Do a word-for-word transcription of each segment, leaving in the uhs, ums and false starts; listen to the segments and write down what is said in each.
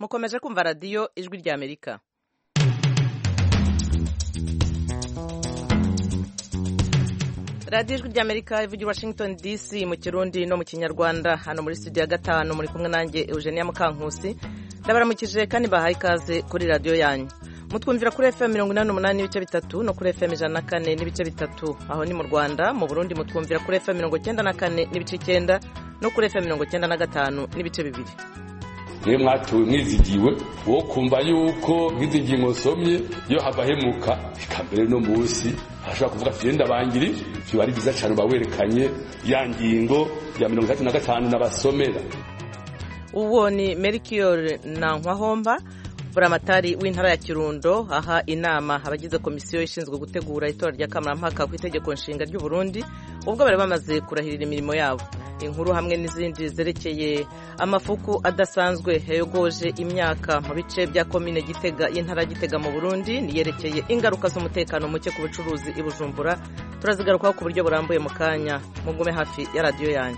mukomeje kumva radiyo ijwi rya Amerika. radiyo ijwi rya Amerika ivugira Washington D C mu Kirundi no mu Kinyarwanda. Hano muri studio ya gatanu muri kumwe nanjye Eugenia Mukankusi. Ndabaramukije kandi bahaye ikaze kuri radiyo yanyu. Mutwumvira kuri F M mirongo inani n'umunani n'ibice bitatu no kuri F M ijana na kane n'ibice bitatu aho ni mu Rwanda. Mu Burundi mutwumvira kuri F M mirongo icyenda na kane n'ibice icyenda no kuri F M mirongo icyenda na gatanu n'ibice bibiri. Mwe mwatuwe mwizigiwe wo kumva yuko nk'izingi musomye yo havahemuka ikambere no munsi ashaka kuvuga vyenda bangiri byo ari biza cyane bawerekanye ya ngingo ya mirongo itatu na gatanu n'abasomera. Uwo ni Melchior Nankwahomba buramatari w'intara ya Kirundo aha inama abagize komisiyo ishinzwe gutegura itora rya kamarampaka ku itegeko nshinga ry'u Burundi ubwo bari bamaze kurahirira imirimo yabo. Inkuru hamwe n'izindi zerekeye amafuku adasanzwe yayogoje imyaka mu bice bya komine Gitega y'intara Gitega mu Burundi niyerekeye ingaruka z'umutekano muke ku bucuruzi i Bujumbura. Turazigarukaho ku buryo burambuye mu kanya. Mugume hafi ya radiyo yanyu.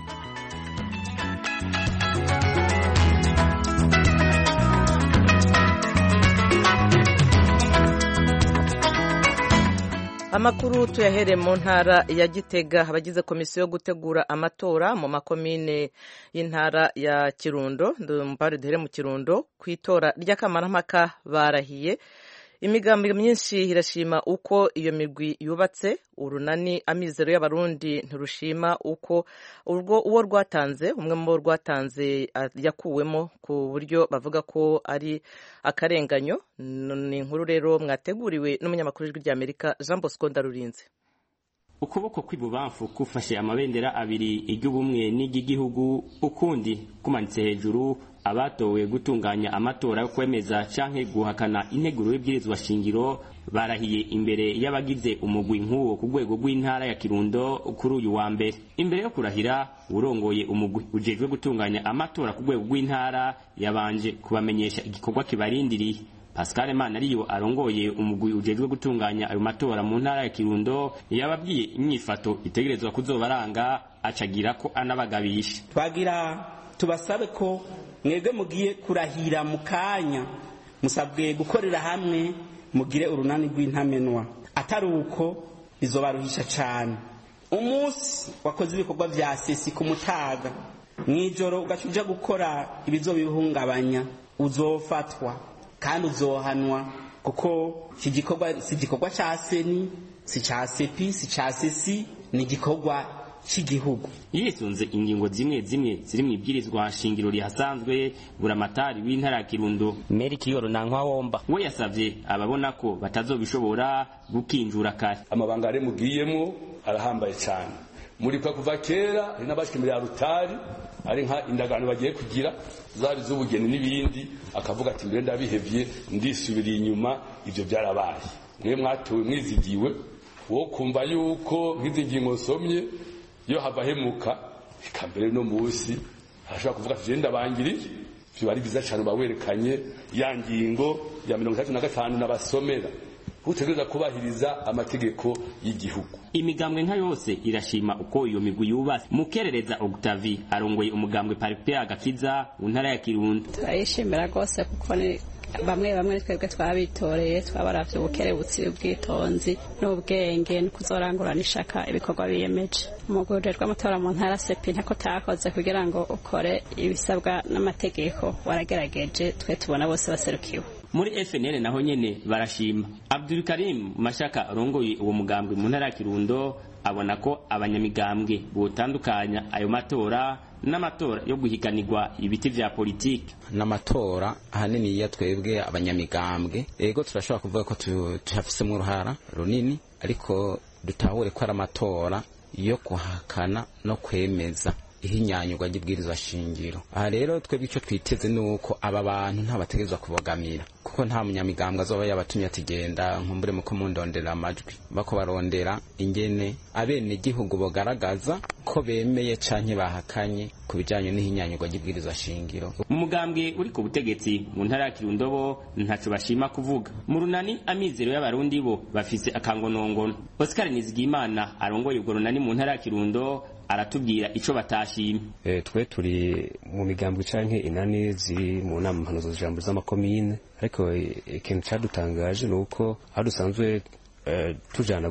Amakuru tuyahere mu ntara ya Gitega abagize komisiyo yo gutegura amatora mu makomine y'intara ya Kirundo mbare duhere mu Kirundo kwitora ry'akamarampaka barahiye. Imigambi myinshi irashima uko iyo migwi yubatse. Urunani amizero y'abarundi nturushima uko urwo uwo rwatanze umwe mu rwatanze yakuwemo ku buryo bavuga ko ari akarenganyo. Ni inkuru rero mwateguriwe n'umunyamakuru w'ijwi rya Amerika Jean Bosco Ndarurinze. Ukuboko kw'ibubamfu kufashe amabendera abiri iry'ubumwe n'igihugu ukundi kumanitse hejuru abatowe gutunganya amatora yo kwemeza canke guhakana integuro y'ibwirizwa shingiro barahiye imbere y'abagize umugwi nk'uwo ku rwego rw'intara ya Kirundo kuri uyu wa mbere. Imbere yo kurahira urongoye umugwi ujejwe gutunganya amatora ku rwego rw'intara yabanje kubamenyesha igikorwa kibarindiriye. Pascal Manariyo arongoye umugwi ujejwe gutunganya ayo matora mu ntara ya Kirundo yababwiye imyifato itegerezwa kuzobaranga acagira ko anabagabisha. Twagira tubasabe ko mwebwe mugiye kurahira mu kanya musabwe gukorera hamwe mugire urunani rw'intamenwa atari uko bizobaruhisha cyane. Umunsi wakoze ibikorwa vya sesi ku mutaga mwijoro ugacuja gukora ibizobihungabanya uzofatwa kandi uzohanwa kuko iki gikorwa si gikorwa ca seni si ca sepi si ca sesi ni gikorwa cy'igihugu. Yisunze ingingo zimwe zimwe ziri mu ibwirizwa shingiro rihasanzwe buramatari w'intara ya Kirundo Melchior Nankwahomba we yasavye ababona ko batazobishobora gukinjura kare. Amabanga ari mugiyemo arahambaye cyane muri kwa kuva kera ari n'abashikimira ya rutari ari nka indagano bagiye kugira zari z'ubugeni n'ibindi akavuga ati mbere ndabihevye ndisubiriye inyuma ivyo byarabaye. Mwe mwatuwe mwizigiwe wo kumva yuko nk'izingi musomye yo havahemuka ikambere no munsi ashaka kuvuga vyenda bangiri byo ari biza cyane bawerekanye ya ngingo ya mirongo itatu na gatanu n'abasomera utegereza kubahiriza amategeko y'igihugu. Imigambwe nka yose irashima uko iyo migwi yubatse. Mukerereza Octavie arongoye umugambwe Paripea Gakiza mu ntara ya Kirundo. Turayishimira gose kuko ni bamwe bamwe twebwe twabitoreye twabaravye ubukerebutsi ubwitonzi n'ubwenge no kuzorangurana ishaka ibikorwa biyemeje. Umugore rw'amatora mu ntara sepi ntako takoze kugira ngo ukore ibisabwa n'amategeko waragerageje twe tubona bose baserukiwe. Muri F N L naho nyene barashima. Abdul Karim Mashaka arongoye uwo mugambwe mu ntara ya Kirundo abona ko abanyamigambwe botandukanya ayo matora n'amatora yo guhiganirwa ibiti vya politiki. N'amatora ahanini ya twebwe abanyamigambwe ego turashobora kuvuga ko tuhafisemo uruhara runini ariko dutahure ko ari amatora yo kuhakana no kwemeza ihinyanyurwa ry'ibwirizwa shingiro. Aha rero twebwe icyo twiteze nuko aba bantu nta bategezwa kubogamira kuko nta munyamigambwe azoba yabatumye atigenda nkumbure muko mundondera amajwi bako barondera ingene abene igihugu bogaragaza ko bemeye canke bahakanye kubijanye n'ihinyanyurwa ry'ibwirizwa shingiro. Mu mugambwe uri ku butegetsi mu ntara ya Kirundo bo ntaco bashima kuvuga. Mu runani amizero y'abarundi bo bafise akangonongono. Oscar Nizigimana arongoye ubwo runani mu ntara ya Kirundo aratubwira ico batashimye. E, twe turi mu migambwe canke inani ziri mu nama mpanuzo jambo z'amakomine, ariko ikintu cadutangaje nuko aho dusanzwe Uh, tujana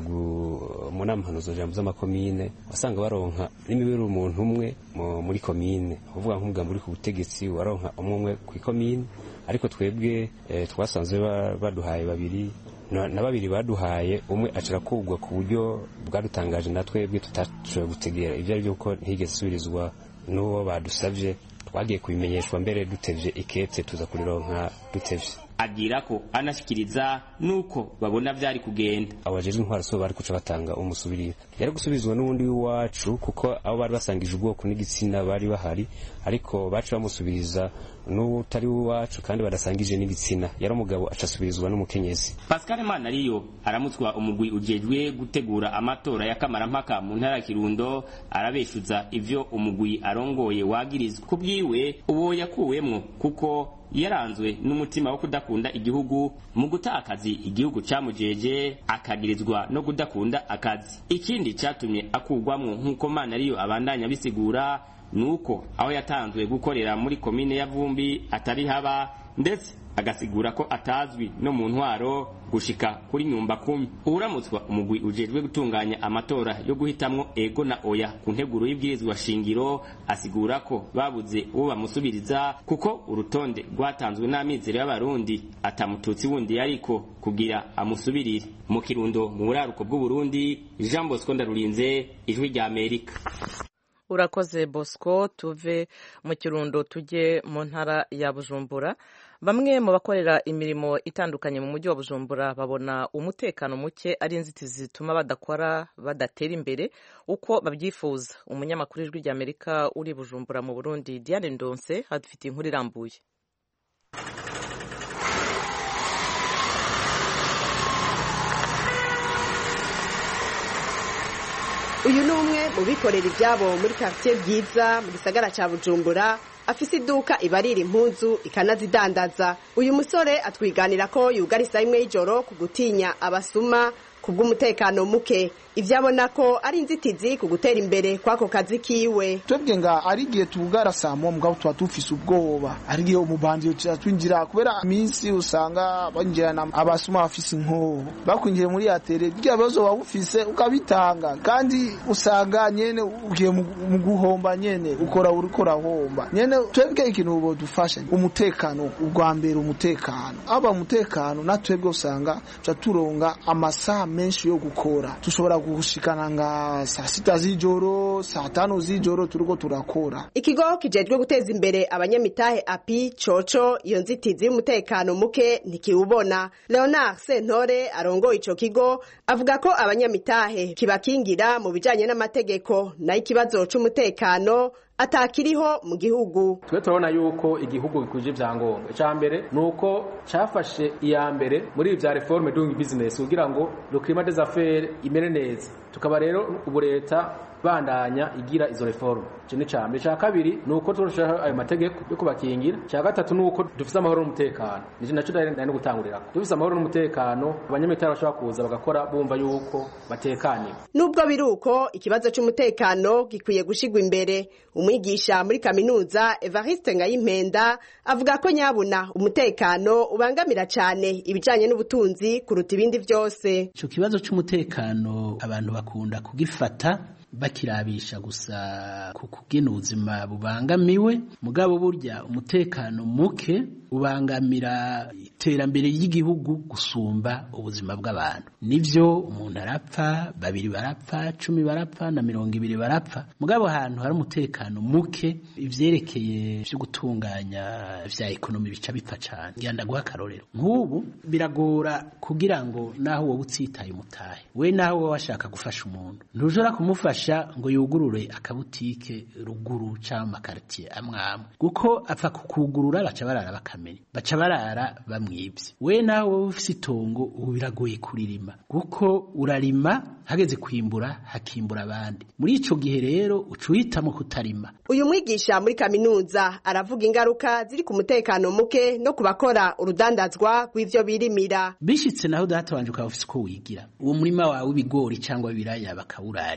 mu nama mpanuzo jambo z'amakomine wasanga baronka n'imibiri umuntu umwe muri komine, uvuga nk'ubwa muri ku butegetsi waronka umwe ku komine, ariko twebwe eh, twasanze baduhaye babiri na babiri baduhaye umwe acira kugwa ku buryo bwadutangaje na twebwe tutashoboye gutegera ivyo ari byo ko ntigeze subirizwa n'uwo badusavye. Twagiye kubimenyeshwa mbere dutevye ikete tuza kurironka dutevye. Agira ko anashikiriza nuko babona vyari kugenda. Abajeje intwara so bari kuca batanga umusubirira. Yari gusubizwa n'ubundi w'iwacu kuko abo bari basangije ubwoko n'igitsina bari bahari, ariko bacu bamusubiriza n'utari w'iwacu kandi badasangije n'igitsina. Yari umugabo acasubirizwa n'umukenyezi. Pascal Manariyo aramutswa umugwi ujejwe gutegura amatora ya kamarampaka mu ntara ya Kirundo, arabeshuza ivyo umugwi arongoye wagirizwa. Kubwiwe uwo yakuwemwo kuko yaranzwe n'umutima wo kudakunda igihugu mu gutakazi igihugu camujeje, akagirizwa no kudakunda akazi. Ikindi catumye akugwamwo nkuko Manariyo abandanya bisigura nuko aho yatanzwe gukorera muri komine ya Vumbi atari haba, ndetse agasigura ko atazwi no mu ntwaro gushika kuri nyumba kumi. Uramutswa umugwi ujejwe gutunganya amatora yo guhitamwo ego na oya ku nteguro y'ibwirizwa shingiro asigura ko babuze uwo bamusubiriza kuko urutonde rwatanzwe n'amizero y'abarundi atamututsi wundi yariko kugira amusubirire. Mu Kirundo mu buraruko bw'u Burundi, Jean Bosco Ndarurinze, Ijwi rya Amerika. Urakoze Bosco. Tuve mu Kirundo tujye mu ntara ya Bujumbura. Bamwe mu bakorera imirimo itandukanye mu mujyi wa Bujumbura babona umutekano muke ari inzitizi zituma badakora badatera imbere uko babyifuza. Umunyamakuru w'Ijwi rya Amerika uri Bujumbura mu Burundi, Diane Ndonse, hadufite inkuru irambuye. Uyu ni umwe mu bikorera ibyabo muri quartier Bwiza mu gisagara ca Bujumbura, afise iduka ibarira impuzu ikanazidandaza. Uyu musore atwiganira ko yugarisa imwe y'ijoro ku gutinya abasuma kubw'umutekano muke, ivyo abona ko ari inzitizi ku gutera imbere kwako kazi kiwe. Twebwe nga ari gihe tugara samo mugabo twa tufise ubwoba, ari gihe umubanzi twinjira kubera iminsi usanga banjirana abasuma bafise inko bakwinjiye muri atere bya bazo wabufise ukabitanga, kandi usanga nyene ugiye mu guhomba nyene ukora urikora homba nyene. Twebwe ikintu bo dufasha umutekano, ubwa mbere umutekano, aba umutekano na twebwe usanga turonga amasaha menshi yo gukora, tushobora gushikana nga saa sita z'ijoro saa tano z'ijoro turiko turakora. Ikigo kijejwe guteza imbere abanyamitahe api coco iyo nzitizi y'umutekano muke ntikiwubona. Leonard Sentore arongoye ico kigo avuga ko abanyamitahe kibakingira mu bijanye n'amategeko, nayo ikibazo c'umutekano atakiriho mu gihugu. Twe turabona yuko igihugu gikuje ivyangombwa. Ca mbere nuko cafashe iya mbere muri ivya reforme doing business kugira ngo le climat des affaires imere neza, tukaba rero ubu leta bandanya igira izo reforme. Cyo ni ca mbere. Ca kabiri nuko turashaka ayo mategeko yo kubakingira. Ca gatatu nuko dufise amahoro n'umutekano. Nije naco ndari no gutangurira. Dufise amahoro n'umutekano, abanyamitara bashaka kuza bagakora bumva yuko batekanye. Nubwo biruko ikibazo c'umutekano gikwiye gushigwa imbere. Umwigisha muri kaminuza Evariste Ngayimpenda avuga ko nyabuna umutekano ubangamira cyane ibijanye n'ubutunzi kuruta ibindi byose. Ico kibazo c'umutekano abantu bakunda kugifata bakirabisha gusa ku kugena ubuzima bubangamiwe, mugabo burya umutekano muke ubangamira iterambere ry'igihugu gusumba ubuzima bw'abantu. Nivyo umuntu arapfa, babiri barapfa, cumi barapfa na mirongo ibiri barapfa, mugabo ahantu hari umutekano muke ivyerekeye byo gutunganya vya ekonomi bica bipfa cane. Ngenda guha karorero nk'ubu biragora kugira ngo naho wowe utsitaye umutahe, we naho wowe washaka gufasha umuntu ntujora kumufasha ngo yugurure akabutike ruguru cyangwa makartier amwamwe, kuko apfa kukugurura baca barara bakamenya, baca barara bamwibye. We nawe ufise itongo ubu biragoye kuririma kuko urarima hageze kwimbura hakimbura abandi, muri ico gihe rero ucuhitamo kutarima. Uyu mwigisha muri kaminuza aravuga ingaruka ziri ku mutekano muke no kubakora urudandazwa rw'ivyo birimira. Bishitse naho data wanje ukaba ufise ko wigira uwo murima wawe w'ibigori cyangwa ibiraya bakawurarira,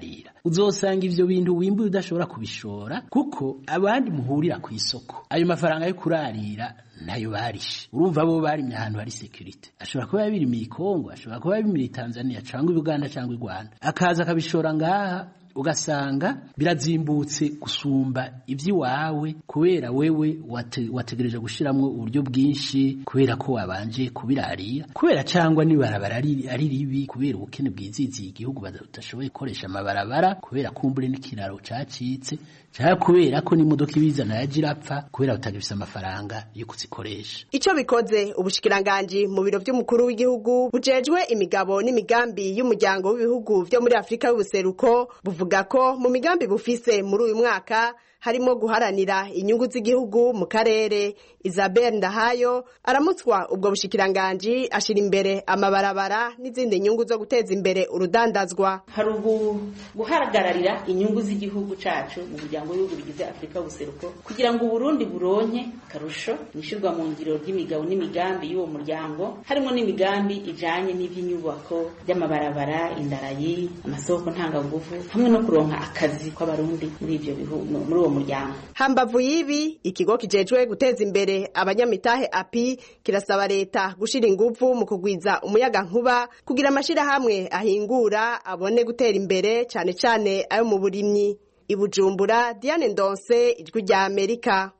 uzosanga ivyo bintu wimbuye udashobora kubishora kuko abandi muhurira ku isoko ayo mafaranga yo kurarira nayo barishe urumva bo barimye ahantu hari security ashobora kuba yabirimiye Kongo ashobora kuba yabirimiye Tanzania cyangwa Uganda cyangwa Rwanda akaza akabishora ngaha ugasanga birazimbutse gusumba ivy'iwawe kubera wewe wate, wategereje gushiramwo uburyo bwinshi kubera ko wabanje kubirarira kubera cyangwa ni barabara ari ribi kubera ubukene bwizizi igihugu badashoboye gukoresha amabarabara kubera kumbure n'ikiraro cacitse cyangwa kubera ko n'imodoka ibizana yajirapfa kubera utagifise amafaranga yo kuzikoresha. Ico bikoze ubushikiranganje mu biro vy'umukuru w'igihugu bujejwe imigabo n'imigambi y'umuryango w'ibihugu vyo muri Afrika y'ubuseruko buvuga ko mu migambi bufise muri uyu mwaka harimo guharanira inyungu z'igihugu mu karere. Isabelle Ndahayo aramutswa ubwo bushikiranganje ashira imbere amabarabara n'izindi nyungu zo guteza imbere urudandazwa. Hari guhagararira inyungu z'igihugu cacu mu muryango w'ibihugu bigize Afrika y'ubuseruko kugira ngo Burundi buronke karusho nishirwa mu ngiro ry'imigabo n'imigambi y'uwo muryango harimo n'imigambi ijanye n'ivy'inyubako by'amabarabara indarayi amasoko ntangaguvu hamwe no kuronka akazi kw'abarundi muri ivyo bihugu muri uwo muryango. Hambavu yibi ikigo kijejwe guteza imbere abanyamitahe api kirasaba leta gushira ingufu mu kugwiza umuyaga nkuba kugira amashira hamwe ahingura abone gutera imbere cyane cyane ayo mu burimyi. Ibujumbura Diane Ndonse ijwi rya Amerika.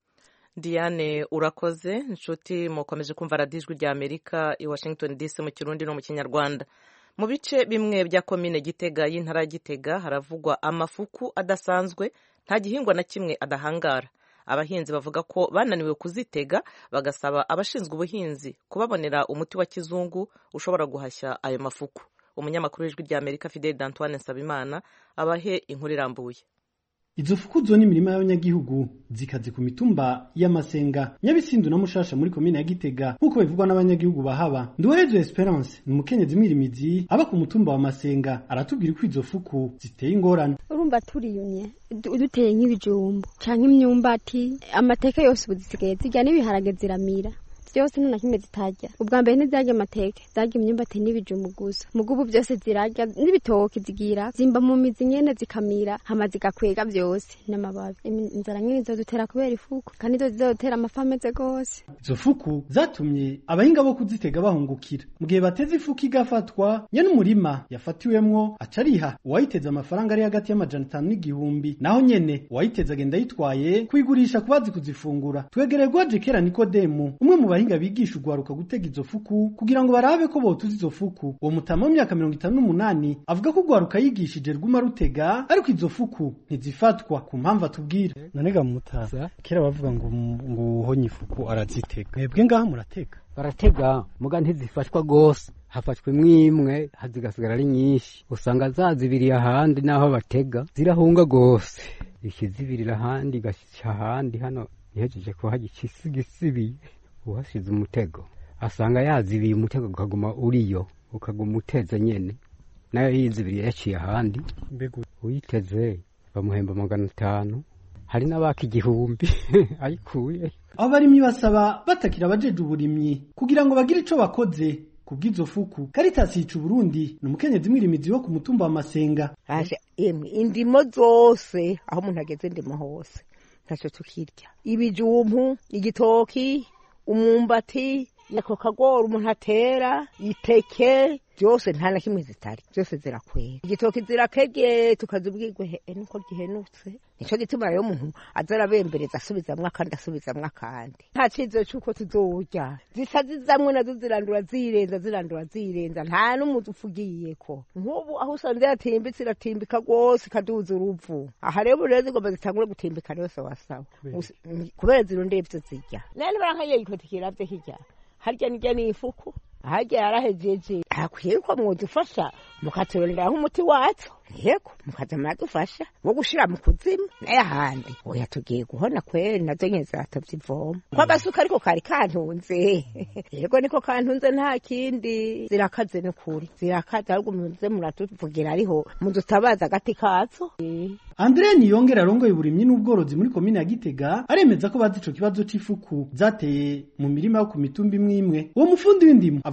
Diane urakoze nshuti mukomeje kumva radio ijwi rya Amerika i Washington D C mu Kirundi no mu Kinyarwanda. Mu bice bimwe bya komine Gitega y'intara ya Gitega haravugwa amafuku adasanzwe nta gihingwa na kimwe adahangara. Abahinzi bavuga ko bananiwe kuzitega bagasaba abashinzwe ubuhinzi kubabonera umuti wa kizungu ushobora guhashya ayo mafuku. Umunyamakuru w'ijwi rya Amerika Fidel D'Antoine Nsabimana abahe inkuru irambuye. Izo fuku zo ni mirima y'abanyagihugu zikaze ku mitumba y'Amasenga Nyabisindu na Mushasha muri komine ya Gitega nkuko bivugwa n'abanyagihugu bahaba. Nduweje Esperance ni umukenyezi mwirimizi aba ku mutumba wa Masenga aratubwira ko izo fuku ziteye ingorane. Urumva turiyumye duteye nk'ibijumbu canke imyumbati amateke yose ubuzisigaye zijya n'ibiharage ziramira byose nta kimwe zitajya. Ubwa mbere ntizajya amateke zajya imyumbati n'ibijumbu gusa mugubu byose zirajya n'ibitoki zigira zimba mu mizi nyene zikamira hama zigakwega byose n'amababi. Inzara nyine zo dutera kubera ifuku kandi zo zizotera amafameze gose. Izo fuku zatumye abahinga bo kuzitega bahungukira mu gihe bateze ifuku igafatwa nyene umurima yafatiwemwo acariha uwayiteza amafaranga ari hagati y'amajana atanu n'igihumbi naho nyene uwayiteza agenda yitwaye kwigurisha kubazi kuzifungura. Twegererwa Jekera Nikodemu umwe mu bahinga bigisha ugwaruka gutega izo fuku kugira ngo barabe ko botuza izo fuku. Uwo mutama w'imyaka mirongo itanu n'umunani avuga ko ugwaruka yigishije rwuma rutega ariko izo fuku ntizifatwa ku mpamvu atubwira. Nanega mutaza kera bavuga ngo ngo uhonye ifuku arazitega. Mwebwe ngaha muratega? Baratega muga ntizifashwa gose hafashwe mwimwe hazigasigara ari nyinshi usanga zazibiriye ahandi naho batega zirahunga gose ikizibirira ahandi gashica ahandi hano ihejeje ko hagikisigibi uhashize umutego asanga yazibiye umutego ukaguma uriyo ukaguma uteze nyene nayo yizibiriye yaciye ahandi mbego uyiteze bamuhemba magana atanu hari n'abaka igihumbi ayikuye. Abarimyi basaba batakira abajeje uburimyi kugira ngo bagire ico bakoze kubwizo fuku. Caritas yicu Burundi ni umukenyezi mwirimizi wo ku mutumba wa Masenga. Asha emwe indimo zose aho umuntu ageze ndimo hose ntaco tukirya ibijumpu igitoki umumbati yako kagora umuntu atera iteke byose nta na kimwe zitari byose zirakwera igitoki zirakege tukazubwirwe he nuko gihenutse nico gituma rero umuntu azarabembereza asubizamwe kandi asubizamwe kandi nta cizo cyuko tuzorya zisazizamwe nazo zirandura zirenza zirandura zirenza nta n'umuzi ufugiyeko nk'ubu aho usanze yatimbitse iratimbika gose kaduza uruvu aha rero rero zigomba zitangure gutimbika yose wasawa kubera zirondeye byo zirya nene barankaye yikotikira byo hirya harya nijya ni ifuku harya yarahejeje akwiye ko mwodufasha mukaturondera nk'umuti wacu yego mukaza mwadufasha wo gushira mu kuzimu naye ahandi oya tugiye guhona kweri nazo nyene zatavyivoma kwa gasuka ariko kari kantunze yego niko kantunze nta kindi zirakaze n'ukuri zirakaze ahubwo muze muratuvugira ariho mudutabaza agati kazo. Andrea Niyongera arongoye uburimyi n'ubworozi muri komine ya Gitega aremeza ko bazi ico kibazo c'ifuku zateye mu mirima yo ku mitumba imwe imwe. Uwo mufundi w'indimo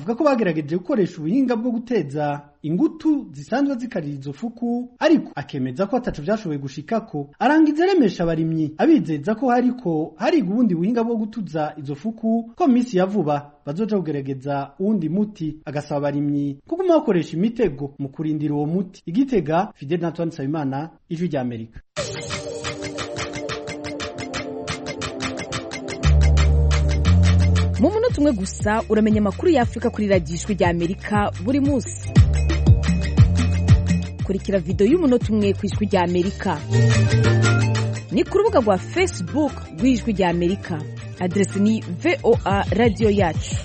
avuga ko bagerageje gukoresha ubuhinga bwo guteza ingutu zisanzwe zikarira izo fuku ariko akemeza ko ataco vyashoboye gushikako. Arangiza aremesha abarimyi abizeza ko hariko hari ubundi buhinga bwo gutuza izo fuku ko misi ya vuba bazoja kugerageza uwundi muti, agasaba abarimyi kuguma bakoresha imitego mu kurindira uwo muti. Igitega, Fidel Antoine Nsabimana, Ijwi rya Amerika. Mu munota umwe gusa uramenya amakuru ya Afrika kuri radiyo Ijwi rya Amerika buri munsi. Kurikira video y'umunota umwe ku Ijwi rya Amerika. Ni ku rubuga rwa Facebook rw'Ijwi rya Amerika. Adresi ni V O A Radio Yacu.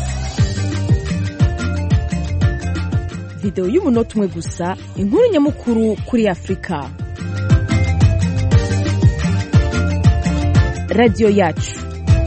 Video y'umunota umwe gusa, inkuru nyamukuru kuri Afrika. Radio Yacu.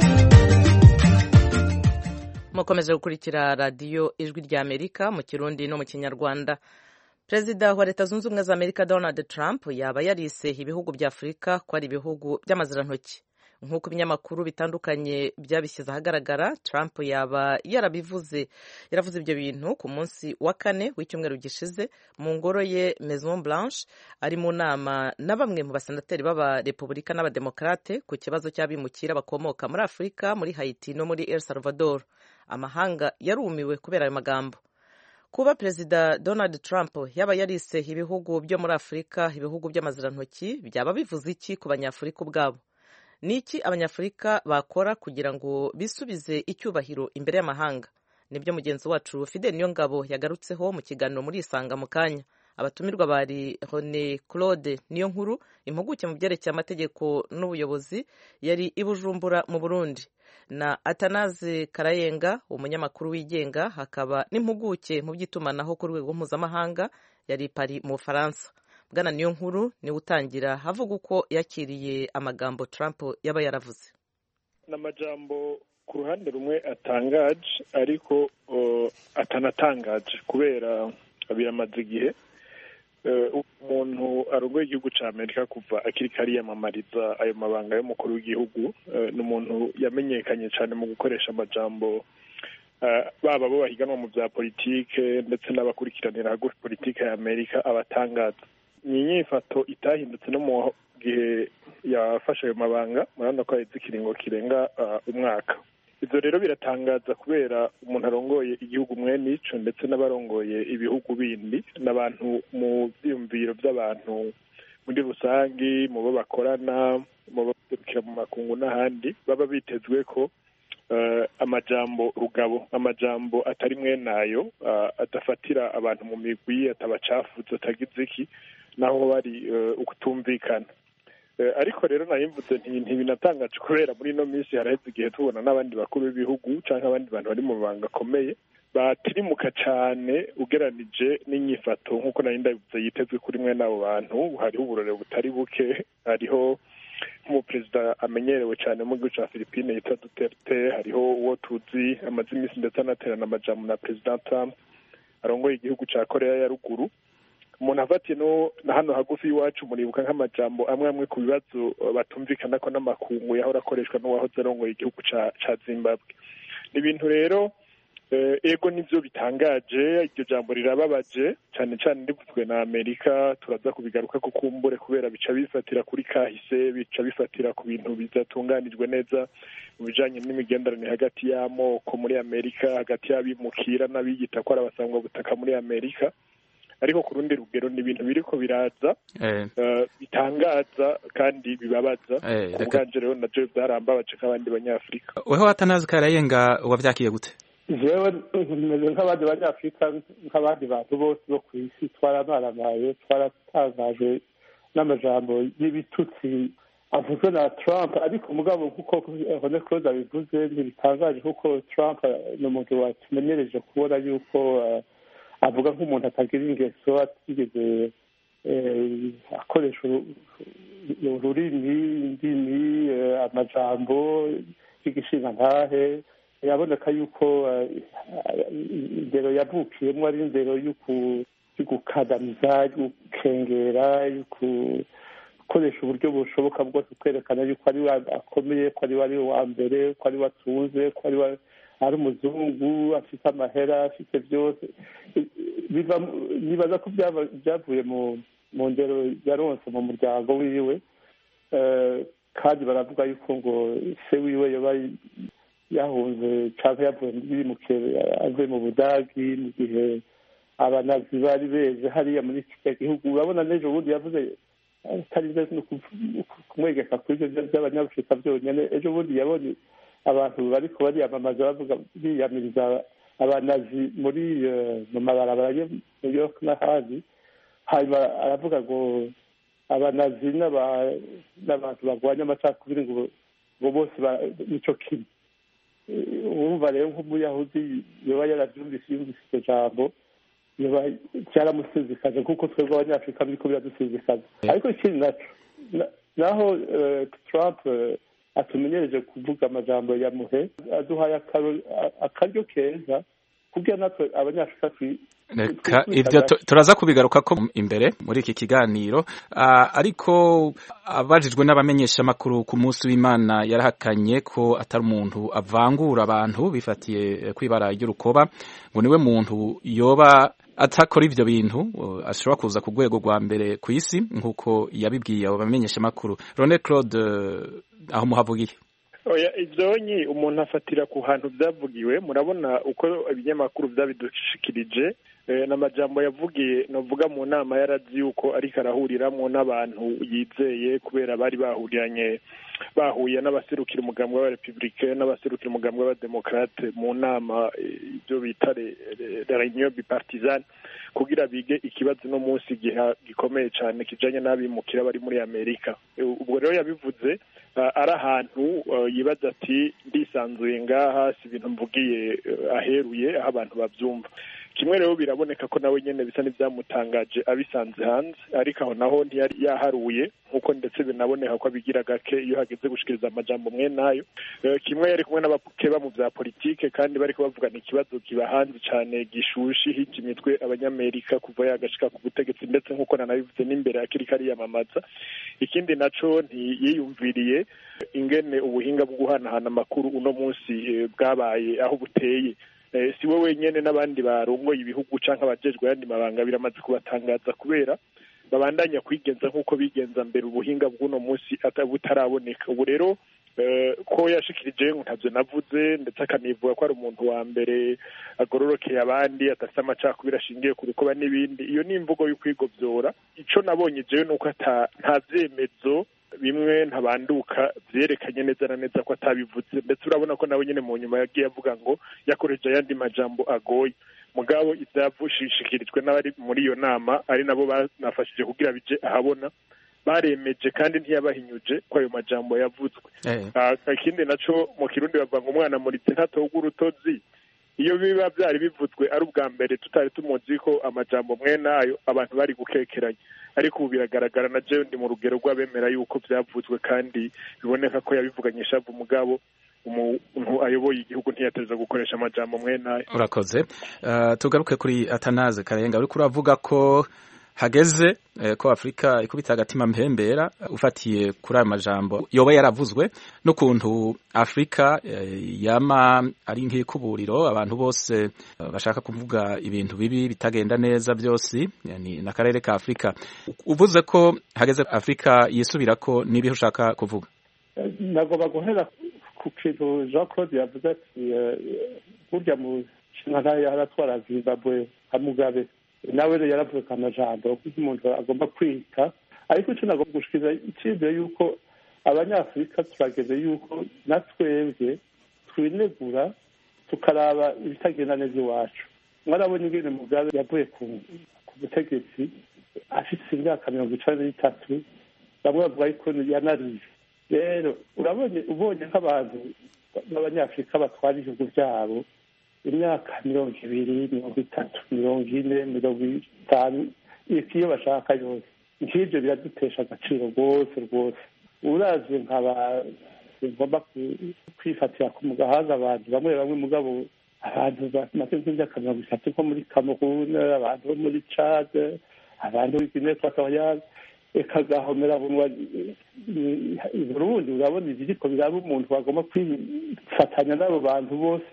Mukomeje gukurikira radiyo Ijwi rya Amerika mu Kirundi no mu Kinyarwanda. Perezida wa Leta Zunze Ubumwe za Amerika Donald Trump yaba yarise ibihugu bya Afurika ko ari ibihugu by'amazirantoki. Nk'uko ibinyamakuru bitandukanye byabishyize ahagaragara, Trump yaba yarabivuze yaravuze ibyo bintu ku munsi wa kane w'icyumweru gishize mu ngoro ye Maison Blanche, ari mu nama na bamwe mu basenateri b'aba Republika n'abademokrate ku kibazo cy'abimukira bakomoka muri Afurika, muri Haiti no muri El Salvador. Amahanga yarumiwe kubera ayo magambo. Kuba Perezida Donald Trump yaba yarise ibihugu byo muri Afurika ibihugu by'amazirantoki, byaba bivuze iki ku banyafurika ubwabo? Niki abanyafurika bakora kugira ngo bisubize icyubahiro imbere y'amahanga? Nibyo mugenzi wacu Fidel Niyongabo yagarutseho mu kiganiro muri Isanga mu kanya. Abatumirwa bari Rone Claude Niyonkuru, impuguke mu byerekeye amategeko n'ubuyobozi, yari i Bujumbura mu Burundi, na Atanaze Karayenga, umunyamakuru wigenga, hakaba n'impuguke mu by'itumanaho ku rwego mpuzamahanga, yari Paris mu Faransa. Bwana Niyonkuru ni utangira havuga uko yakiriye amagambo Trump yaba yaravuze. N'amajambo ku ruhande rumwe atangaje ariko uh, atanatangaje kubera biramaze igihe uh, umuntu arongoye igihugu ca Amerika kuva akiri kariyamamariza ayo mabanga y'umukuru w'igihugu, uh, n'umuntu yamenyekanye cyane mu gukoresha amajambo uh, baba bo bahiganwa mu bya politike ndetse n'abakurikiranira hagufi politike ya Amerika abatangaza. Ni inyifato itahindutse no mu gihe yafashe ayo mabanga, murabona ko ahetse ikiringo kirenga uh, umwaka. Ibyo rero biratangaza kubera umuntu arongoye igihugu mwene ico ndetse n'abarongoye ibihugu bindi n'abantu mu byiyumviro by'abantu muri rusangi, mu bo bakorana, mu babikira mu makungu n'ahandi, baba bitezwe ko uh, amajambo rugabo, amajambo atari mwenayo, uh, adafatira abantu mu migwi, atabacafuza, atagize iki, naho bari uh, ukutumvikana. Uh, ariko rero nayimvuze nti ntibinatangaje kubera muri no minsi haraheze igihe tubona n'abandi bakuru b'ibihugu canke abandi bantu bari mu banga akomeye batirimuka cane ugeranije n'inyifato nk'uko nari ndabivuze yitezwe kuri mwe n'abo bantu. Hariho uburore butari buke, hariho nk'umuperezida amenyerewe cane mu gihugu ca Philippines yitwa Duterte, hariho uwo tuzi amaze iminsi ndetse anaterana amajambo na President Trump arongoye igihugu ca Korea ya ruguru. Umuntu afatiye no na hano hagufi iwacu muribuka nk'amajambo amwe amwe ku bibazo batumvikana ko n'amakungu yahora akoreshwa n'uwahoze arongoye igihugu ca ca Zimbabwe. Ni ibintu rero eh, ego nivyo bitangaje, iryo jambo rirababaje cyane cyane rivuzwe na Amerika. Turaza kubigaruka ko kumbure kubera bica bifatira kuri kahise, bica bifatira ku bintu bizatunganijwe neza mu bijanye n'imigenderanire hagati y'amoko muri Amerika, hagati y'abimukira n'abiyita ko ari abasangwa butaka muri Amerika. Ariko ku rundi rugero ni ibintu biriko biraza eh. uh, bitangaza kandi bibabaza eh, ku bwanje rero navyo byarambabaje nk'abandi banyafrika. Weho Atanaze Karayenga wavyakiye gute? Jewe nk'abandi banyafrika nk'abandi bantu bose bo kw'isi twaramaramaye, twaratangaje n'amajambo y'ibitutsi avuzwe na Trump, ariko mugabo kuko Rone Claude abivuze ntibitangaje kuko Trump ni umuntu watumenyereje kubona yuko uh, avuga nk'umuntu atagira ingeso, atigeze akoresha ururimi, indimi, amajambo y'igishinga ntahe. Yaboneka yuko indero yavukiyemo ari indero y'ugukandamiza, y'ugukengera, y'ugukoresha uburyo bushoboka bwose kwerekana yuko ari we akomeye, ko ari we ari wa mbere, ko ari we atunze, ko ari we ari umuzungu afite amahera afite byose nibaza ko byavuye mu ndero yaronse mu muryango wiwe kandi baravuga yuko ngo se wiwe yaba yahunze cyangwa yavuye bimukiye avuye mu budagi mu gihe abanazi bari beze hariya muri kiriya gihugu urabona n'ejo bundi yavuze atari byo no kumwegeka kuri ibyo by'abanyafurika byonyine ejo bundi yabonye abantu bariko bariyamamaza bavuga biyamiriza abanazi muri mu mabarabara yo mu New York n'ahandi hanyuma aravuga ngo abanazi n'abantu barwanya amacakubiri ngo ngo bose nico kimwe urumva rero nk'umuyahudi yoba yaravyumvise yumvise iryo jambo yoba cyaramusizikaje kuko twebwe abanyafurika biriko biradusizikaza ariko ikindi naco naho Trump atumenyereje kuvuga amajambo ya muhe aduhaye akaryo keza kugira natwe abanyafurika reka ibyo turaza kubigaruka ko imbere muri iki kiganiro ariko abajijwe n'abamenyeshamakuru ku munsi w'Imana yarahakanye ko atari umuntu avangura abantu bifatiye kwibara ry'urukoba ngo niwe muntu yoba atakora ivyo bintu ashobora kuza ku rwego rwa mbere ku isi nk'uko yabibwiye abo bamenyeshamakuru. Rone Claude aho muhavugiye oya ivyonyi umuntu afatira ku hantu byavugiwe murabona uko ibinyamakuru byabidushikirije n'amajambo yavugiye novuga mu nama yarazi yuko ariko arahuriramwo n'abantu yizeye kubera bari bahuriranye bahuye n'abaserukira umugambi wa Republicain n'abaserukira umugambi wa Democrate mu nama ibyo bita réunion bipartisane kugira bige ikibazo no munsi giha gikomeye cyane kijanye n'abimukira bari muri Amerika. Ubwo rero yabivuze ari ahantu yibaza ati ndisanzuye ngaha si ibintu mvugiye aheruye aho abantu bavyumva. Kimwe rero biraboneka ko nawe nyene bisa n'ivyamutangaje abisanze hanze ariko aho naho ntiyari yaharuye nkuko ndetse binaboneka ko abigira gake iyo hageze gushikiriza amajambo mwe nayo. Kimwe yari kumwe n'abakeba mu vya politike kandi bariko bavugana ikibazo kiba hanze cyane gishushi hiki mitwe abanyamerika kuva yagashika ku butegetsi ndetse nkuko nanabivuze n'imbere akiri kari yamamaza. Ikindi naco ntiyiyumviriye ingene ubuhinga bwo guhanahana amakuru uno munsi bwabaye aho buteye. Si we wenyene n'abandi barongoye ibihugu canke abajejwe yandi mabanga biramaze kubatangaza kubera babandanya kwigenza nk'uko bigenza mbere ubuhinga bw'uno munsi butaraboneka. Ubu rero ko yashikirije ntavyo navuze ndetse akanivuga ko ari umuntu wa mbere agororokeye abandi atafite amacakubiri ashingiye ku rukoba n'ibindi. Iyo ni imvugo y'ukwigovyora. Ico nabonye jewe nuko ata nta vyemezo bimwe ntabanduka vyerekanye neza na neza ko atabivuze ndetse urabona ko nawe nyene mu nyuma yagiye avuga ngo yakoreje ayandi majambo agoye mugabo ivyavushishikirijwe n'abari muri iyo nama ari nabo banafashije kugira bije ahabona baremeje kandi ntiyabahinyuje ko ayo majambo yavuzwe. Ikindi naco mu Kirundi bavuga ngo umwana muritse ntatoga urutozi. Iyo biba byari bivuzwe ari ubwa mbere tutari tumuzi ko amajambo mwe nayo abantu bari gukekeranya ariko ubu biragaragara na jewe ndi mu rugero rw'abemera yuko byavuzwe kandi biboneka ko yabivuganye shavu mugabo umuntu ayoboye igihugu ntiyateza gukoresha amajambo mwe nayo. Urakoze. Uh, tugaruke kuri Atanaze Karayenga uriko uravuga ko hageze eh, ko Afrika ikubita agatima mpembera ufatiye kuri ayo majambo yoba yaravuzwe n'ukuntu Afrika eh, yama ari nk'ikuburiro abantu bose uh, bashaka kuvuga ibintu bibi bitagenda neza byose yani nakarere ka Afrika. Uvuze ko hageze Afrika yisubirako nibihe ushaka kuvuga? Nagomba guhera ku kintu Jean Claude yavuze ati burya mu ntara yaratwara Zimbabwe Mugabe nawe rero yaravuze amajambo kuko umuntu agomba kwita ariko icyo nagomba gushikiriza icyizere yuko abanyafurika turageze yuko natwebwe twinegura tukaraba ibitagenda neza iwacu. Mwarabonye ingene Mugabe yavuye ku butegetsi afite imyaka mirongo icenda n'itatu bamwe bavuga yuko yanariye. Rero urabonye ubonye nk'abantu b'abanyafurika batwara ibihugu byabo imyaka mirongo ibiri mirongo itatu mirongo ine mirongo itanu iyo bashaka yose nk'ibyo biradutesha agaciro rwose rwose. Uravye nkaba ngomba kwifatira ku gahanga abantu bamwe bamwe mugabo abantu bamaze nk'imyaka mirongo itatu nko muri Cameroon abantu bo muri Chad abantu muri Guinée Equatoriale ikagahomera bunwa Burundi urabona ibiriko biraba umuntu bagomba kwifatanya n'abo bantu bose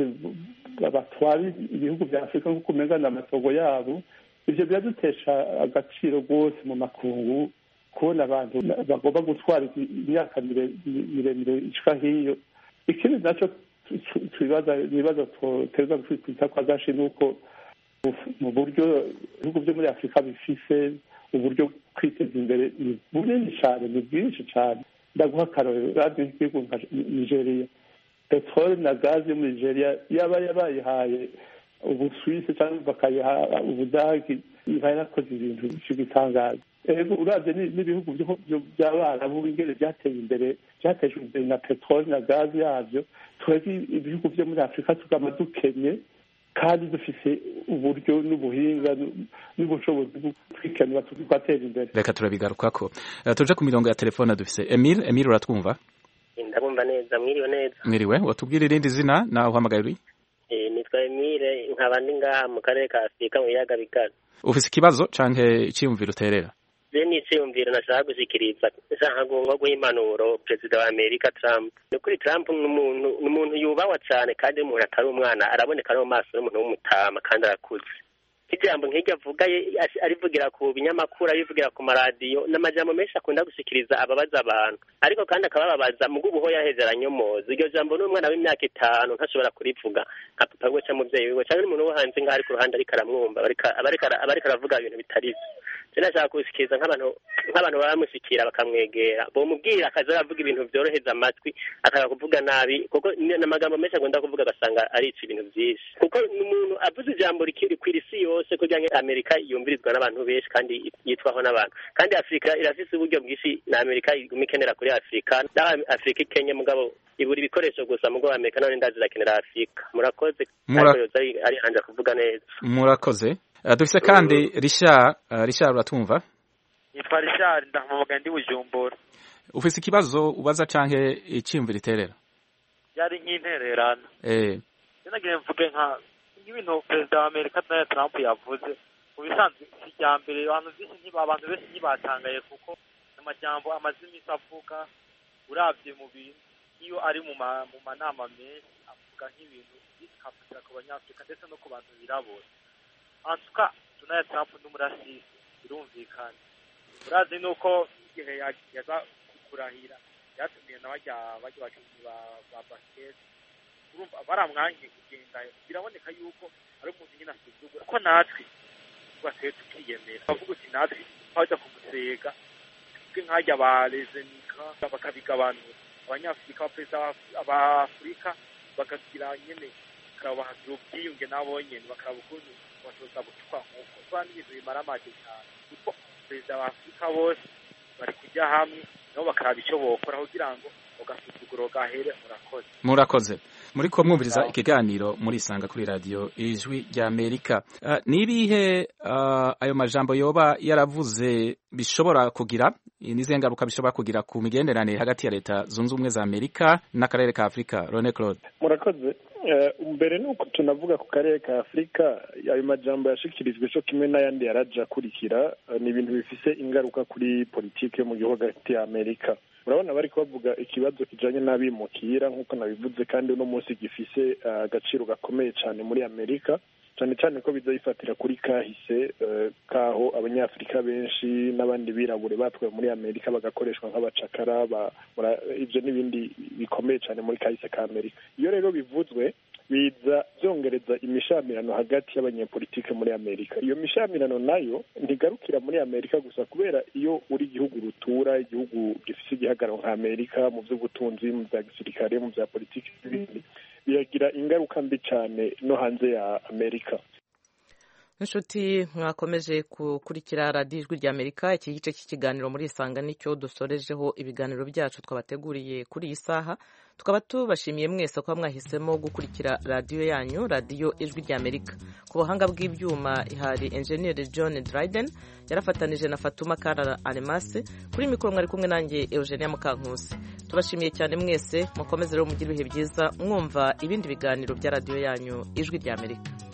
batwara ibihugu bya Afurika nk'uko umengana amatongo yabo ivyo biradutesha agaciro rwose mu makungu kubona abantu bagomba gutwara imyaka miremire ishika hiyo. Ikindi naco twibaza nibaza twoteza kwita kwa gashi nuko mu buryo ibihugu byo muri Afurika bifise uburyo kwiteza imbere ni bunini cyane ni bwinshi cyane. Ndaguha akarorero radiyo y'igihugu nka Nigeria, peteroli na gazi yo muri Nigeria yaba yabayihaye Ubusuwisi cyangwa bakayiha Ubudagi iba yarakoze ibintu bitangaje. Ego uravye n'ibihugu by'abarabu ingene byateye imbere byatejwe imbere na peteroli na gazi yavyo, twebwe ibihugu byo muri Afurika tugama dukenye kandi dufise uburyo n'ubuhinga n'ubushobozi bwo kwikenura tugatera imbere. Reka turabigarukako. Uh, tuje ku mirongo ya telefone dufise Emile. Emile uratwumva? Ndabumva neza. Mwiriwe neza. Mwiriwe. Watubwira irindi zina naho uhamagaye uri? Eh, nitwa Emile, nkaba ndi ngaha mu karere ka Afurika mu biyaga bigari. Ufise ikibazo canke iciyumviro uterera? Je ni iciyumviro nashaka gushikiriza nshaka guha impanuro Perezida wa Amerika Trump. Ni kuri Trump n'umuntu n'umuntu yubawa cyane kandi umuntu atari umwana araboneka no maso y'umuntu w'umutama kandi arakuze. Ijambo nk'iryo avuga arivugira ku binyamakuru arivugira ku maradiyo n'amajambo menshi akunda gushikiriza ababaza abantu ariko kandi akabababaza mu gubuho yahezeranye mozo. Iryo jambo n'umwana w'imyaka itanu ntashobora kurivuga nka papa we cyangwa umuvyeyi wiwe cyangwa umuntu wo hanze ngaho ari ku ruhande ariko aramwumva abariko aravuga ibintu bitarizo. Sinashaka gushikiriza nk'abantu nk'abantu baramushikira bakamwegera bomubwira akaza aravuga ibintu byoroheza amatwi akaka kuvuga nabi kuko n'amagambo menshi agomba kuvuga agasanga ari ibintu byinshi kuko n'umuntu avuze ijambo rikiri kw'isi yose kugira ngo Amerika yumvirizwa n'abantu benshi kandi yitwaho n'abantu kandi Afrika irafise uburyo bwinshi na Amerika imikenera kuri Afrika na Afrika ikenye mugabo iburi ibikoresho gusa mugo Amerika none ndazi rakenera Afrika. Murakoze ari ari anja kuvuga neza. Murakoze. Uh, dufise kandi Richard. uh, Richard uratumva? Nitwa Richard ndamuvuga ndi Bujumbura. Ufise ikibazo ubaza canke iciyumviro iterera? Yari nk'intererano. Eh. Nagire mvuge nka ibintu Perezida wa Amerika Donald Trump yavuze mu bisanzwe kijyambere abantu byinshi ntiba abantu benshi ntibatangaye kuko amajambo amaze imisi avuga uravye mu bintu iyo ari mu mu manama menshi avuga nk'ibintu bikafatira ku banyafrika ndetse no ku bantu birabura. Antuka Donald Trump n'umurasisi birumvikana. Urazi nuko igihe yaza kurahira yatumiye n'abajya bajya bakinyi ba ba basket. Urumva baramwangiye kugenda biraboneka yuko ari umuntu nyine asuzugura ko natwe twase tukiyemera. Bavuga uti natwe twajya kumusega twe nkajya balezenika bakabigabanura abanyafrika abaperezida abafrika bakagira nyene kabahagira ubwiyunge nabo nyene bakaraba ukuntu batoza gutwa nk'uko twani ibintu bimara make cyane kuko perezida wa Afurika bose bari kujya hamwe nabo bakaraba icyo bokora kugira ngo ugasuzuguro gahere. Murakoze. Murakoze. Muri ko mwumviriza ikiganiro muri isanga kuri radio Ijwi rya Amerika. Uh, nibihe uh, ayo majambo yoba yaravuze bishobora kugira nize ngaruka bishobora kugira ku migenderanire hagati ya leta zunze ubumwe za Amerika n'akarere ka Afrika? Rone Claude. Murakoze. Mbere nuko tunavuga ku karere ka Afrika ayo majambo yashikirijwe cyo kimwe n'ayandi yaraja kurikira ni ibintu bifise ingaruka kuri politike mu gihugu hagati ya Amerika. Urabona bari kubavuga ikibazo kijanye n'abimukira nk'uko nabivuze kandi uno munsi gifise agaciro uh, gakomeye cyane muri Amerika cyane cyane ko bizoyifatira kuri kahise uh, kaho abanyafrika benshi n'abandi birabure batwaye muri Amerika bagakoreshwa nk'abacakara ivyo n'ibindi bikomeye cyane muri kahise ka Amerika. Iyo rero bivuzwe biza byongereza imishamirano hagati y'abanyepolitike muri Amerika. Iyo mishamirano nayo ntigarukira muri Amerika gusa kubera iyo uri igihugu rutura igihugu gifise igihagararo nka Amerika mu by'ubutunzi mu bya gisirikare mu bya politiki n'ibindi biragira ingaruka mbi cyane no hanze ya Amerika. Inshuti mwakomeje gukurikira radiyo Ijwi rya Amerika, iki gice cy'ikiganiro muri isanga nicyo dusorejeho ibiganiro byacu twabateguriye kuri iyi saha. Tukaba tubashimiye mwese ko mwahisemo gukurikira radiyo yanyu, radiyo Ijwi rya Amerika. Ku buhanga bw'ibyuma hari Engineer John Dryden yarafatanije na Fatuma Karara Alemase. Kuri mikoro mwari kumwe nanjye Eugenia Mukankusi. Tubashimiye cyane mwese, mukomeze rero mugire ibihe byiza mwumva ibindi biganiro bya radiyo yanyu Ijwi rya Amerika.